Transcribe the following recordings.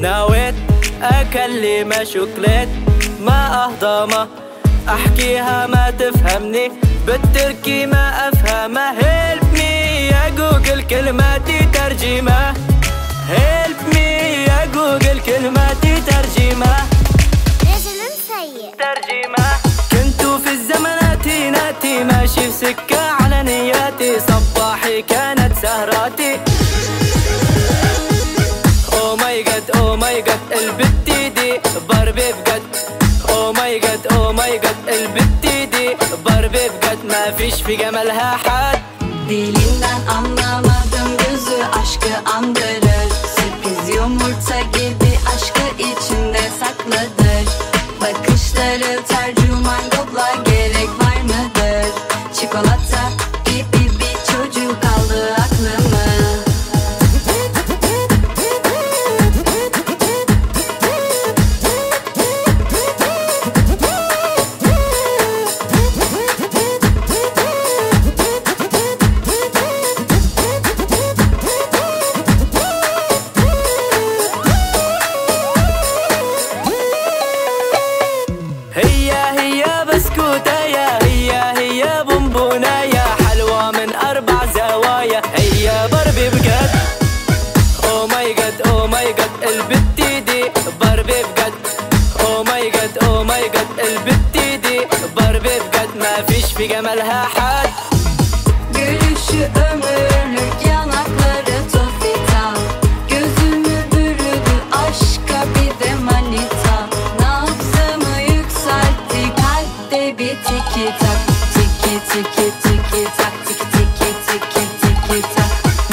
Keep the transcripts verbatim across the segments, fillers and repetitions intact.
ناويت أكلمها شوكليت ما أهضمها، أحكيها ما تفهمني، بالتركي ما أفهمها. هيلب مي يا جوجل كلماتي ترجمة، هيلب مي يا جوجل كلماتي ترجمة، ترجمة. كنتو في الزمنات ناتي ماشي في سكة على نياتي، صباحي كانت سهراتي. او ماي جاد او ماي جاد البتي دي باربي بجد، او ماي جاد او ماي جاد البتي دي باربي بجد، ما فيش في جمالها حد. Dilinden anlamadım gözü aşkı andırır، sürpriz yumurta gibi aşkı içinde sakladır. Bakışları tercüman kodlar gerek var mıdır? Çikolata gibi bir çocuk aldı aklımı. هي هي بسكوتة يا هي هي بونبونة يا حلوة من أربع زوايا، هي باربي بجد. أو ماي جاد أو ماي جاد البتي دي باربي بجد، أو ماي جاد أو ماي جاد البتي دي باربي بجد، ما فيش في جمالها حد. Gülüşü ömürlük, yanakları tofita, gözümü bürüdü aşka bir de manita. Nabzımı yükseltti kalpte bir tiki tak, tiki tiki tiki tak, tiki tiki tiki tiki tak.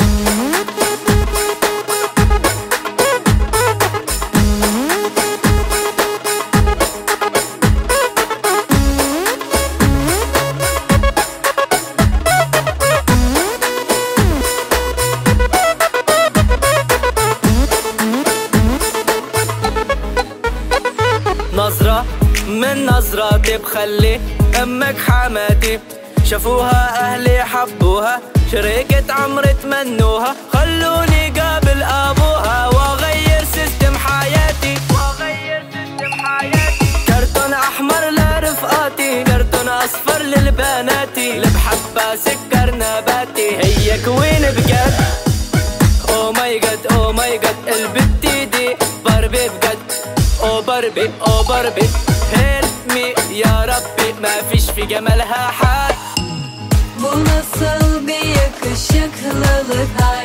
نظرة من نظراتي بخلي أمك حماتي، شافوها أهلي حبوها، شريكة عمري تمنوها، خلوني قابل أبوها وأغير سيستم حياتي، وأغير سيستم حياتي. كرتون أحمر لرفقاتي، كرتون أصفر للبناتي، لبحبة سكر نباتي، هي كوين بجد. أو ماي جاد أو ماي جاد البتي دي باربي بجد، او باربي او باربي هيلب مي يا ربي، ما فيش في جمالها حد. Bu nasıl bir yakışıklılık